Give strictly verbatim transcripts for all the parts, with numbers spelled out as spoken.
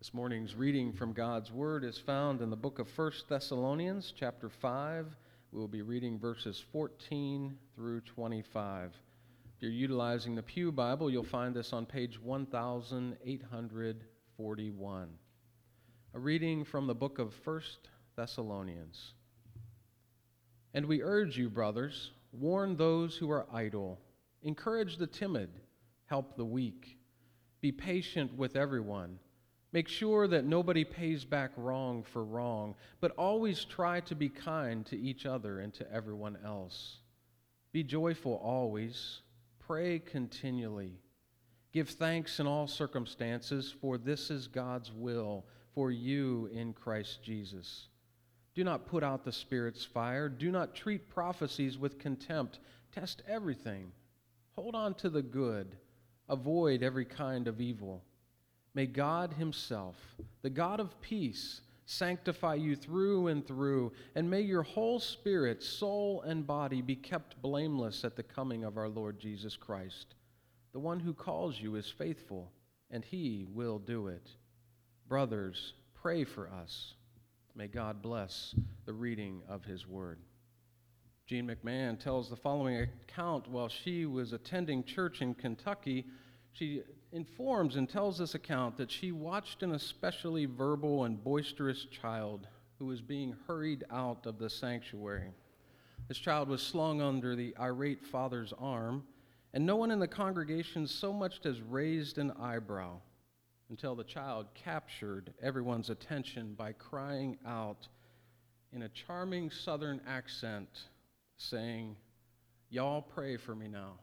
This morning's reading from God's Word is found in the book of First Thessalonians, chapter five. We will be reading verses fourteen through twenty-five. If you're utilizing the Pew Bible, you'll find this on page one thousand eight hundred forty-one. A reading from the book of First Thessalonians. And we urge you, brothers, warn those who are idle, encourage the timid, help the weak, be patient with everyone. Make sure that nobody pays back wrong for wrong, but always try to be kind to each other and to everyone else. Be joyful always. Pray continually. Give thanks in all circumstances, for this is God's will for you in Christ Jesus. Do not put out the Spirit's fire. Do not treat prophecies with contempt. Test everything. Hold on to the good. Avoid every kind of evil. May God himself, the God of peace, sanctify you through and through, and may your whole spirit, soul, and body be kept blameless at the coming of our Lord Jesus Christ. The one who calls you is faithful, and he will do it. Brothers, pray for us. May God bless the reading of his word. Jean McMahon tells the following account while she was attending church in Kentucky. She informs and tells this account that she watched an especially verbal and boisterous child who was being hurried out of the sanctuary. This child was slung under the irate father's arm, and no one in the congregation so much as raised an eyebrow until the child captured everyone's attention by crying out in a charming southern accent, saying, "Y'all pray for me now."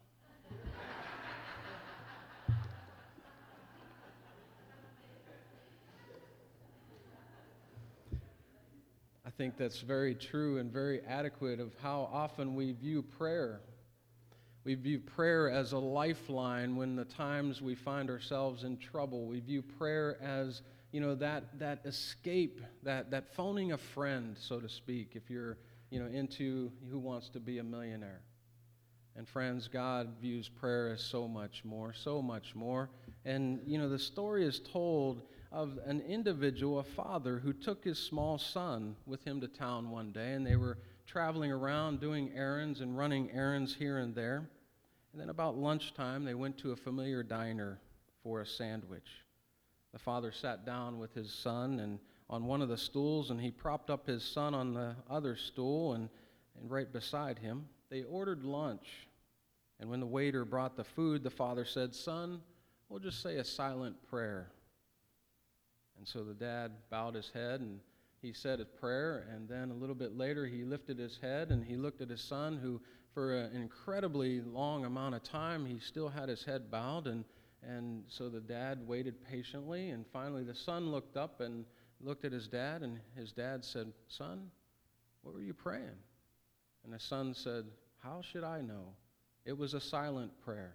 I think that's very true and very adequate of how often we view prayer. We view prayer as a lifeline when the times we find ourselves in trouble. We view prayer as, you know, that that escape, that that phoning a friend, so to speak, if you're, you know, into Who Wants to Be a Millionaire. And friends, God views prayer as so much more, so much more. And, you know, the story is told of an individual, a father, who took his small son with him to town one day, and they were traveling around doing errands and running errands here and there. And then about lunchtime, they went to a familiar diner for a sandwich. The father sat down with his son and on one of the stools, and he propped up his son on the other stool and, and right beside him. They ordered lunch. And when the waiter brought the food, the father said, "Son, we'll just say a silent prayer." And so the dad bowed his head and he said a prayer, and then a little bit later he lifted his head and he looked at his son, who for an incredibly long amount of time he still had his head bowed, and, and so the dad waited patiently, and finally the son looked up and looked at his dad, and his dad said, "Son, what were you praying?" And the son said, "How should I know? It was a silent prayer."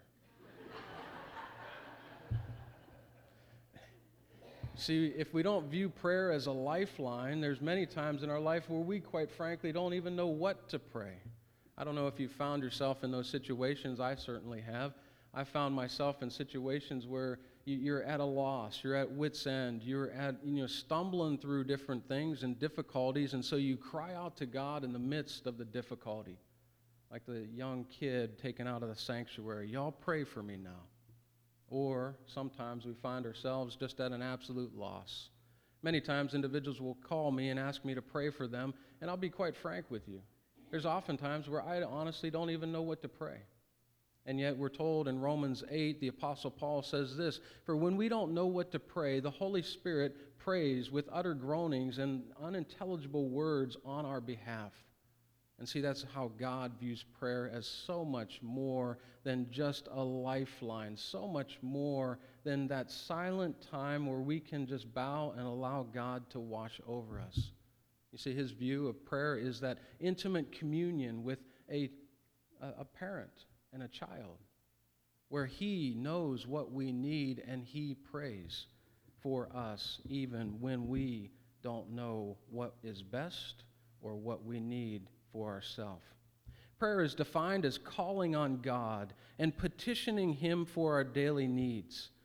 See, if we don't view prayer as a lifeline, there's many times in our life where we, quite frankly, don't even know what to pray. I don't know if you found yourself in those situations. I certainly have. I found myself in situations where you're at a loss, you're at wit's end, you're at, you know, stumbling through different things and difficulties, and so you cry out to God in the midst of the difficulty. Like the young kid taken out of the sanctuary, "Y'all pray for me now." Or sometimes we find ourselves just at an absolute loss. Many times individuals will call me and ask me to pray for them, and I'll be quite frank with you. There's often times where I honestly don't even know what to pray. And yet we're told in Romans eight, the Apostle Paul says this, "For when we don't know what to pray, the Holy Spirit prays with utter groanings and unintelligible words on our behalf." And see, that's how God views prayer, as so much more than just a lifeline, so much more than that silent time where we can just bow and allow God to wash over us. You see, his view of prayer is that intimate communion with a, a parent and a child, where he knows what we need and he prays for us even when we don't know what is best or what we need for ourselves. Prayer is defined as calling on God and petitioning him for our daily needs.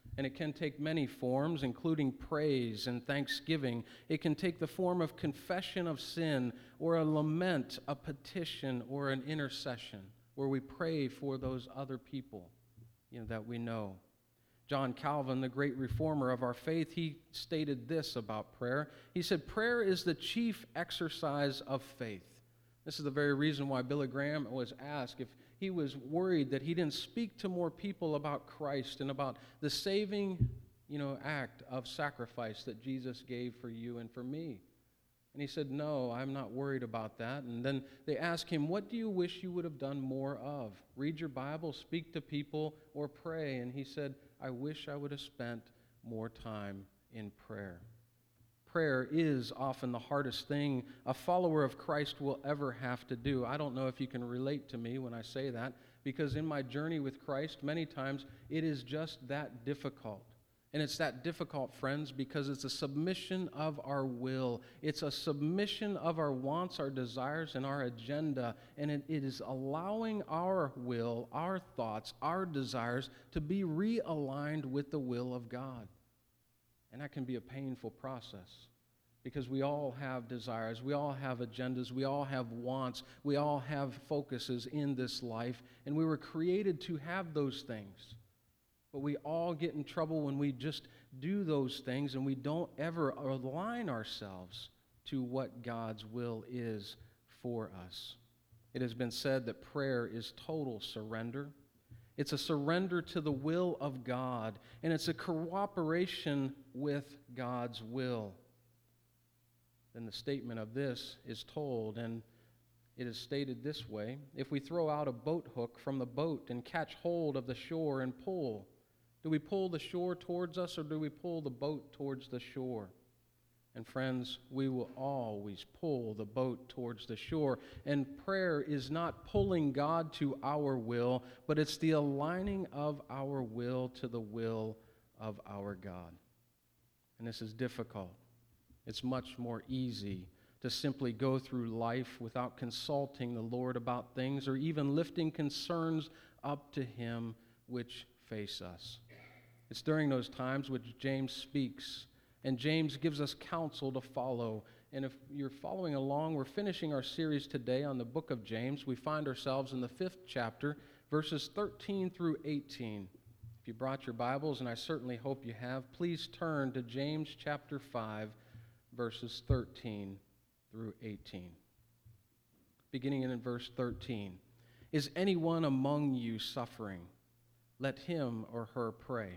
And it can take many forms, including praise and thanksgiving. It can take the form of confession of sin, or a lament, a petition, or an intercession, where we pray for those other people, you know, that we know. John Calvin, the great reformer of our faith, he stated this about prayer. He said, prayer is the chief exercise of faith. This is the very reason why Billy Graham was asked if he was worried that he didn't speak to more people about Christ and about the saving, you know, act of sacrifice that Jesus gave for you and for me. And he said, no, I'm not worried about that. And then they asked him, what do you wish you would have done more of? Read your Bible, speak to people, or pray? And he said, I wish I would have spent more time in prayer. Prayer is often the hardest thing a follower of Christ will ever have to do. I don't know if you can relate to me when I say that, because in my journey with Christ, many times it is just that difficult. And it's that difficult, friends, because it's a submission of our will. It's a submission of our wants, our desires, and our agenda. And it, it is allowing our will, our thoughts, our desires to be realigned with the will of God. And that can be a painful process, because we all have desires, we all have agendas, we all have wants, we all have focuses in this life, and we were created to have those things. But we all get in trouble when we just do those things and we don't ever align ourselves to what God's will is for us. It has been said that prayer is total surrender. It's a surrender to the will of God, and it's a cooperation with God's will. Then the statement of this is told, and it is stated this way: if we throw out a boat hook from the boat and catch hold of the shore and pull, do we pull the shore towards us, or do we pull the boat towards the shore? And friends, we will always pull the boat towards the shore. And prayer is not pulling God to our will, but it's the aligning of our will to the will of our God. And this is difficult. It's much more easy to simply go through life without consulting the Lord about things, or even lifting concerns up to Him which face us. It's during those times which James speaks, and James gives us counsel to follow. And if you're following along, we're finishing our series today on the book of James. We find ourselves in the fifth chapter, verses thirteen through eighteen. If you brought your Bibles, and I certainly hope you have, please turn to James chapter five, verses thirteen through eighteen. Beginning in verse thirteen. Is anyone among you suffering? Let him or her pray.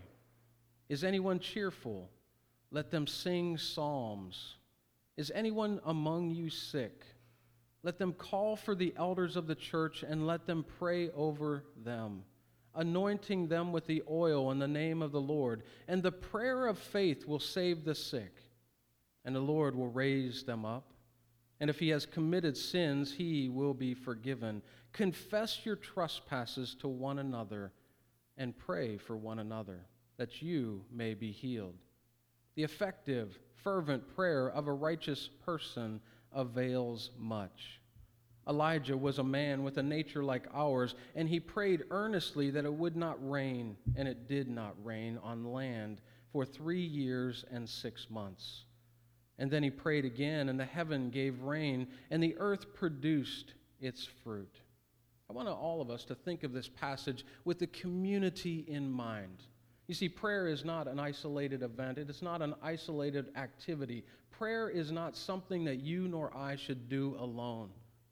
Is anyone cheerful? Let them sing psalms. Is anyone among you sick? Let them call for the elders of the church and let them pray over them, anointing them with the oil in the name of the Lord. And the prayer of faith will save the sick, and the Lord will raise them up. And if he has committed sins, he will be forgiven. Confess your trespasses to one another and pray for one another, that you may be healed. The effective, fervent prayer of a righteous person avails much. Elijah was a man with a nature like ours, and he prayed earnestly that it would not rain, and it did not rain on land for three years and six months. And then he prayed again, and the heaven gave rain, and the earth produced its fruit. I want all of us to think of this passage with the community in mind. You see, prayer is not an isolated event. It is not an isolated activity. Prayer is not something that you nor I should do alone.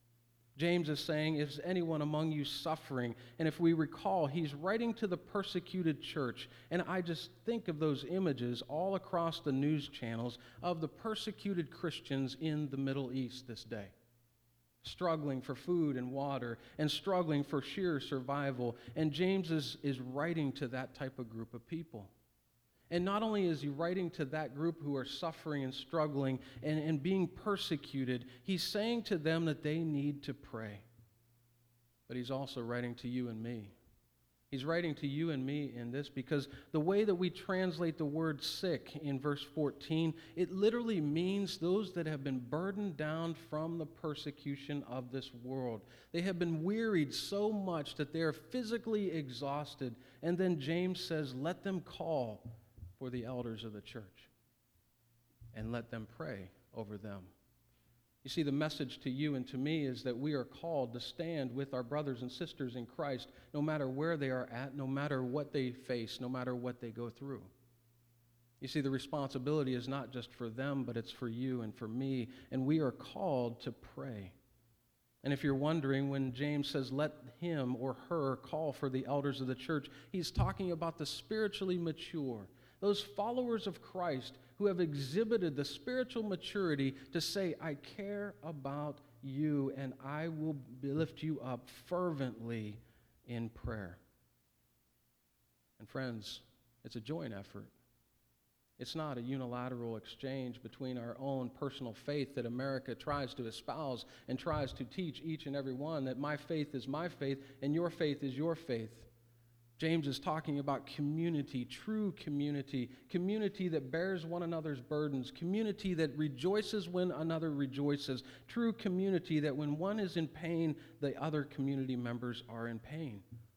James is saying, is anyone among you suffering? And if we recall, he's writing to the persecuted church. And I just think of those images all across the news channels of the persecuted Christians in the Middle East this day, struggling for food and water, and struggling for sheer survival. And James is, is writing to that type of group of people. And not only is he writing to that group who are suffering and struggling and, and being persecuted, he's saying to them that they need to pray. But he's also writing to you and me. He's writing to you and me in this because the way that we translate the word sick in verse fourteen, it literally means those that have been burdened down from the persecution of this world. They have been wearied so much that they are physically exhausted. And then James says, let them call for the elders of the church and let them pray over them. You see, the message to you and to me is that we are called to stand with our brothers and sisters in Christ no matter where they are at, no matter what they face, no matter what they go through. You see, the responsibility is not just for them, but it's for you and for me, and we are called to pray. And if you're wondering, when James says, let him or her call for the elders of the church, he's talking about the spiritually mature, those followers of Christ who have exhibited the spiritual maturity to say, I care about you and I will lift you up fervently in prayer. And friends, it's a joint effort. It's not a unilateral exchange between our own personal faith that America tries to espouse and tries to teach each and every one that my faith is my faith and your faith is your faith. James is talking about community, true community, community that bears one another's burdens, community that rejoices when another rejoices, true community that when one is in pain, the other community members are in pain.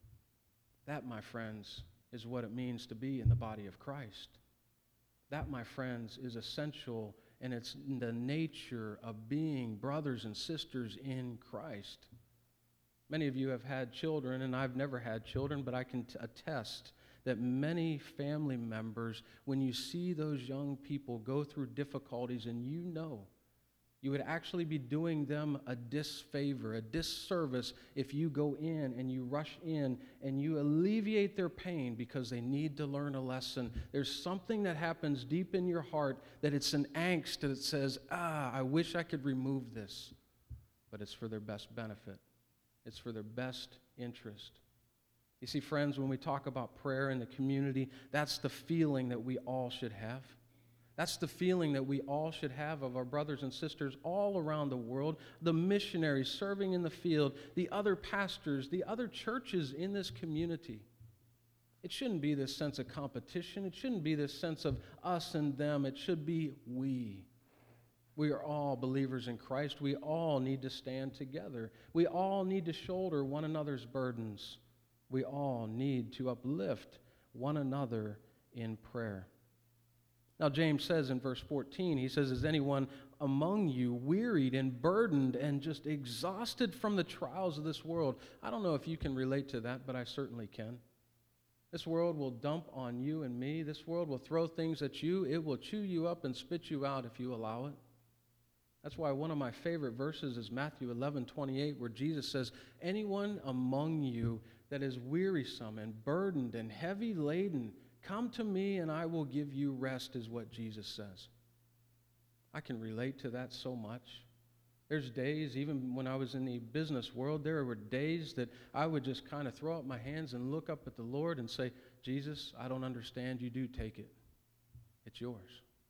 That, my friends, is what it means to be in the body of Christ. That, my friends, is essential, and it's the nature of being brothers and sisters in Christ. Many of you have had children, and I've never had children, but I can t- attest that many family members, when you see those young people go through difficulties and you know you would actually be doing them a disfavor, a disservice if you go in and you rush in and you alleviate their pain because they need to learn a lesson. There's something that happens deep in your heart that it's an angst that says, ah, I wish I could remove this, but it's for their best benefit. It's for their best interest. You see, friends, when we talk about prayer in the community, that's the feeling that we all should have. That's the feeling that we all should have of our brothers and sisters all around the world, the missionaries serving in the field, the other pastors, the other churches in this community. It shouldn't be this sense of competition. It shouldn't be this sense of us and them. It should be we. We are all believers in Christ. We all need to stand together. We all need to shoulder one another's burdens. We all need to uplift one another in prayer. Now, James says in verse fourteen, he says, is anyone among you wearied and burdened and just exhausted from the trials of this world? I don't know if you can relate to that, but I certainly can. This world will dump on you and me. This world will throw things at you. It will chew you up and spit you out if you allow it. That's why one of my favorite verses is Matthew eleven twenty-eight, where Jesus says, anyone among you that is wearisome and burdened and heavy laden, come to me and I will give you rest, is what Jesus says. I can relate to that so much. There's days, even when I was in the business world, there were days that I would just kind of throw up my hands and look up at the Lord and say, Jesus, I don't understand. You do take it. It's yours.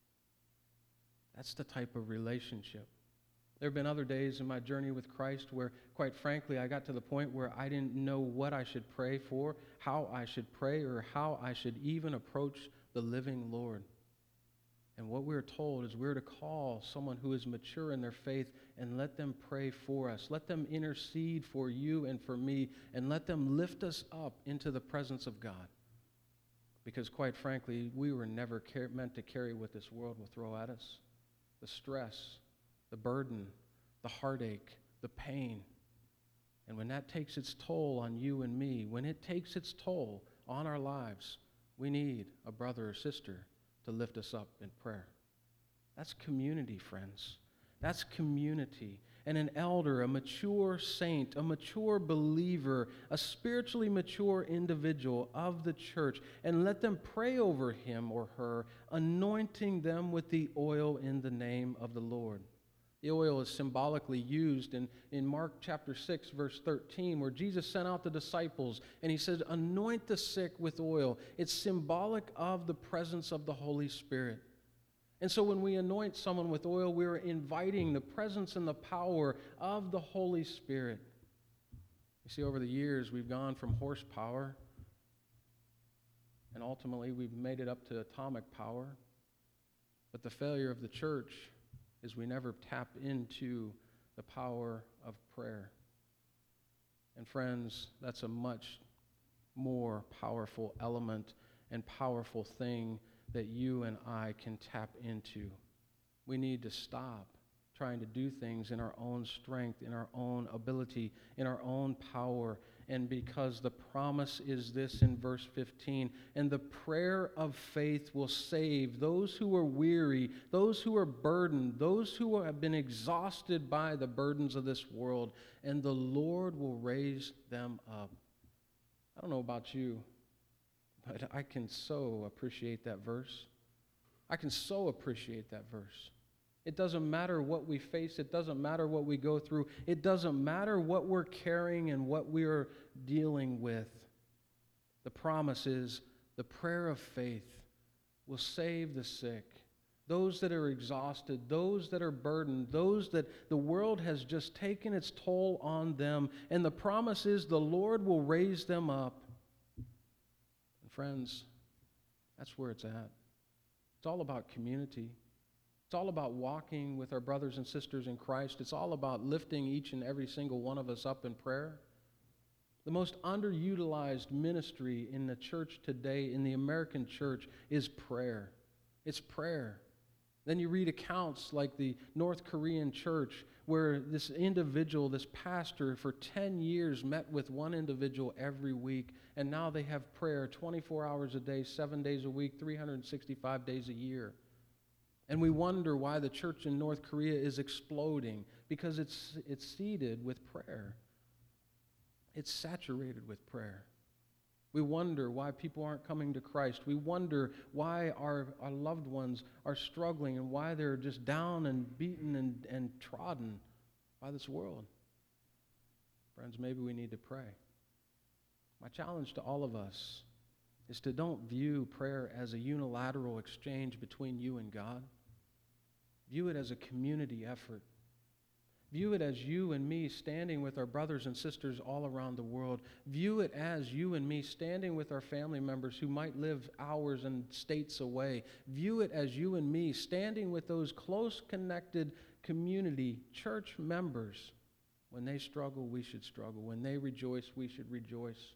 That's the type of relationship. There have been other days in my journey with Christ where, quite frankly, I got to the point where I didn't know what I should pray for, how I should pray, or how I should even approach the living Lord. And what we're told is we're to call someone who is mature in their faith and let them pray for us. Let them intercede for you and for me, and let them lift us up into the presence of God. Because, quite frankly, we were never car- meant to carry what this world will throw at us. The stress, the burden, the heartache, the pain. And when that takes its toll on you and me, when it takes its toll on our lives, we need a brother or sister to lift us up in prayer. That's community, friends. That's community. And an elder, a mature saint, a mature believer, a spiritually mature individual of the church, and let them pray over him or her, anointing them with the oil in the name of the Lord. The oil is symbolically used in, in Mark chapter six, verse thirteen, where Jesus sent out the disciples, and he said, anoint the sick with oil. It's symbolic of the presence of the Holy Spirit. And so when we anoint someone with oil, we're inviting the presence and the power of the Holy Spirit. You see, over the years, we've gone from horsepower and ultimately we've made it up to atomic power. But the failure of the church is we never tap into the power of prayer. And friends, that's a much more powerful element and powerful thing that you and I can tap into. We need to stop trying to do things in our own strength, in our own ability, in our own power. And because the promise is this in verse fifteen, and the prayer of faith will save those who are weary, those who are burdened, those who have been exhausted by the burdens of this world, and the Lord will raise them up. I don't know about you, but I can so appreciate that verse. I can so appreciate that verse. It doesn't matter what we face. It doesn't matter what we go through. It doesn't matter what we're carrying and what we are dealing with. The promise is the prayer of faith will save the sick, those that are exhausted, those that are burdened, those that the world has just taken its toll on them. And the promise is the Lord will raise them up. And friends, that's where it's at. It's all about community. It's all about walking with our brothers and sisters in Christ. It's all about lifting each and every single one of us up in prayer. The most underutilized ministry in the church today, in the American church, is prayer. It's prayer. Then you read accounts like the North Korean church, where this individual, this pastor, for ten years met with one individual every week, and now they have prayer twenty-four hours a day, seven days a week, three hundred sixty-five days a year. And we wonder why the church in North Korea is exploding, because it's it's seeded with prayer. It's saturated with prayer. We wonder why people aren't coming to Christ. We wonder why our, our loved ones are struggling and why they're just down and beaten and, and trodden by this world. Friends, maybe we need to pray. My challenge to all of us is to don't view prayer as a unilateral exchange between you and God. View it as a community effort. View it as you and me standing with our brothers and sisters all around the world. View it as you and me standing with our family members who might live hours and states away. View it as you and me standing with those close connected community church members. When they struggle, we should struggle. When they rejoice, we should rejoice.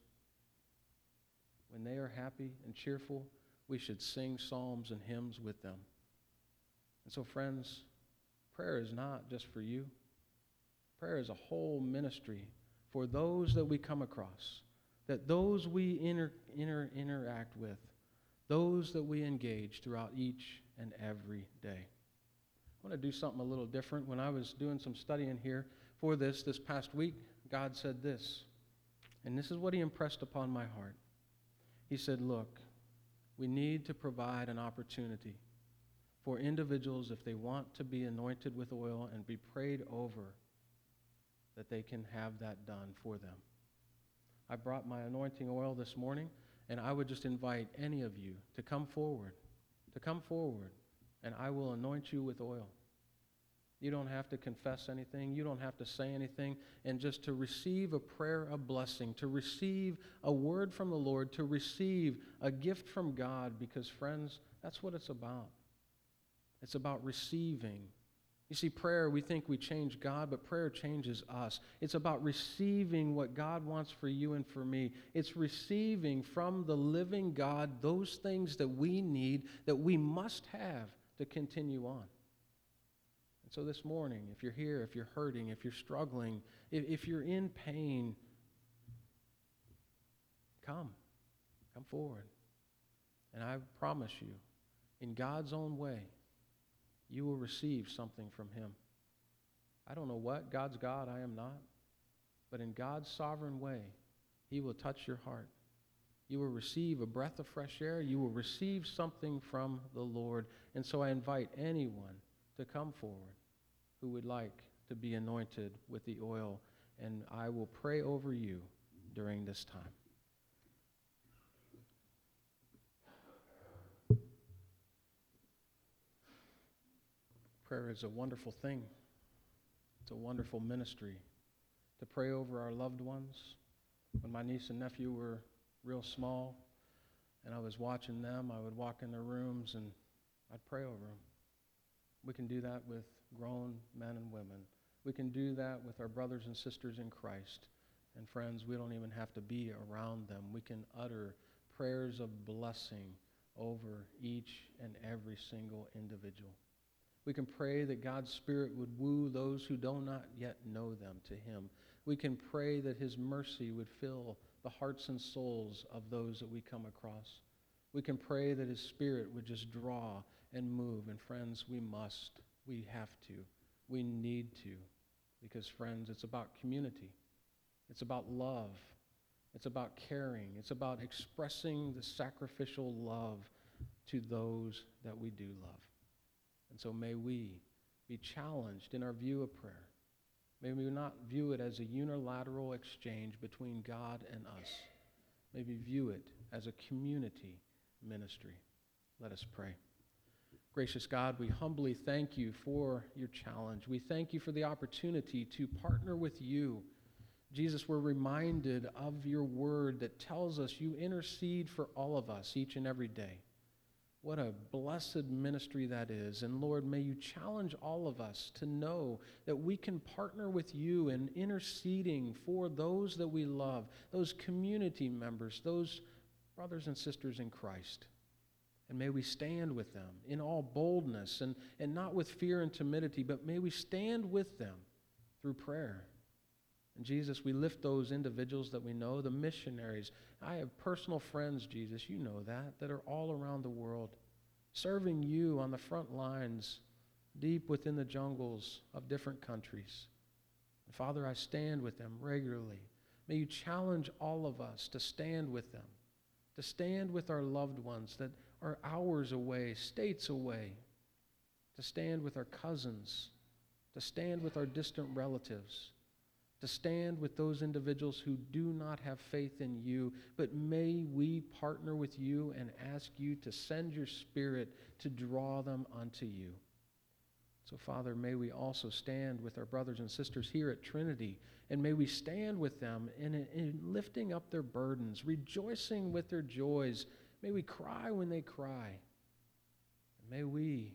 When they are happy and cheerful, we should sing psalms and hymns with them. And so, friends, prayer is not just for you. Prayer is a whole ministry for those that we come across, that those we inter, inter, interact with, those that we engage throughout each and every day. I want to do something a little different. When I was doing some studying here for this, this past week, God said this, and this is what he impressed upon my heart. He said, look, we need to provide an opportunity for individuals, if they want to be anointed with oil and be prayed over, that they can have that done for them. I brought my anointing oil this morning, and I would just invite any of you to come forward, to come forward, and I will anoint you with oil. You don't have to confess anything. You don't have to say anything. And just to receive a prayer of blessing, to receive a word from the Lord, to receive a gift from God, because, friends, that's what it's about. It's about receiving. You see, prayer, we think we change God, but prayer changes us. It's about receiving what God wants for you and for me. It's receiving from the living God those things that we need, that we must have to continue on. And so this morning, if you're here, if you're hurting, if you're struggling, if, if you're in pain, come. Come forward. And I promise you, in God's own way, you will receive something from him. I don't know what. God's God, I am not. But in God's sovereign way, he will touch your heart. You will receive a breath of fresh air. You will receive something from the Lord. And so I invite anyone to come forward who would like to be anointed with the oil, and I will pray over you during this time. Prayer is a wonderful thing. It's a wonderful ministry to pray over our loved ones. When my niece and nephew were real small, and I was watching them, I would walk in their rooms and I'd pray over them. We can do that with grown men and women. We can do that with our brothers and sisters in Christ. And friends, we don't even have to be around them. We can utter prayers of blessing over each and every single individual. We can pray that God's Spirit would woo those who do not yet know them to Him. We can pray that His mercy would fill the hearts and souls of those that we come across. We can pray that His Spirit would just draw and move. And friends, we must, we have to, we need to. Because friends, it's about community. It's about love. It's about caring. It's about expressing the sacrificial love to those that we do love. And so may we be challenged in our view of prayer. May we not view it as a unilateral exchange between God and us. May we view it as a community ministry. Let us pray. Gracious God, we humbly thank you for your challenge. We thank you for the opportunity to partner with you. Jesus, we're reminded of your word that tells us you intercede for all of us each and every day. What a blessed ministry that is. And Lord, may you challenge all of us to know that we can partner with you in interceding for those that we love, those community members, those brothers and sisters in Christ. And may we stand with them in all boldness and, and not with fear and timidity, but may we stand with them through prayer. And Jesus, we lift those individuals that we know, the missionaries. I have personal friends, Jesus, you know that, that are all around the world, serving you on the front lines, deep within the jungles of different countries. And Father, I stand with them regularly. May you challenge all of us to stand with them, to stand with our loved ones that are hours away, states away, to stand with our cousins, to stand with our distant relatives, to stand with those individuals who do not have faith in you, but may we partner with you and ask you to send your Spirit to draw them unto you. So, Father, may we also stand with our brothers and sisters here at Trinity, and may we stand with them in, in lifting up their burdens, rejoicing with their joys. May we cry when they cry. And may we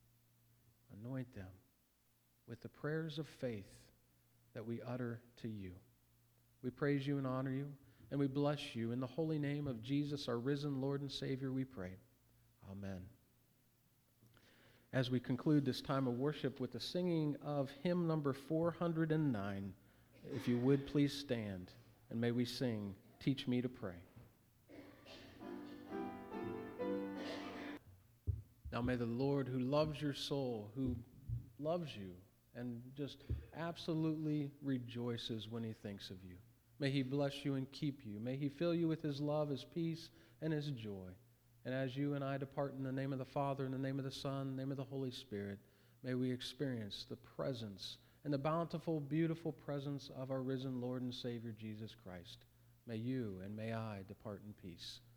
anoint them with the prayers of faith that we utter to you. We praise you and honor you, and we bless you. In the holy name of Jesus, our risen Lord and Savior, we pray. Amen. As we conclude this time of worship with the singing of hymn number four hundred nine, if you would please stand, and may we sing, Teach Me to Pray. Now may the Lord, who loves your soul, who loves you, and just absolutely rejoices when he thinks of you. May he bless you and keep you. May he fill you with his love, his peace, and his joy. And as you and I depart in the name of the Father, in the name of the Son, in the name of the Holy Spirit, may we experience the presence and the bountiful, beautiful presence of our risen Lord and Savior, Jesus Christ. May you and may I depart in peace.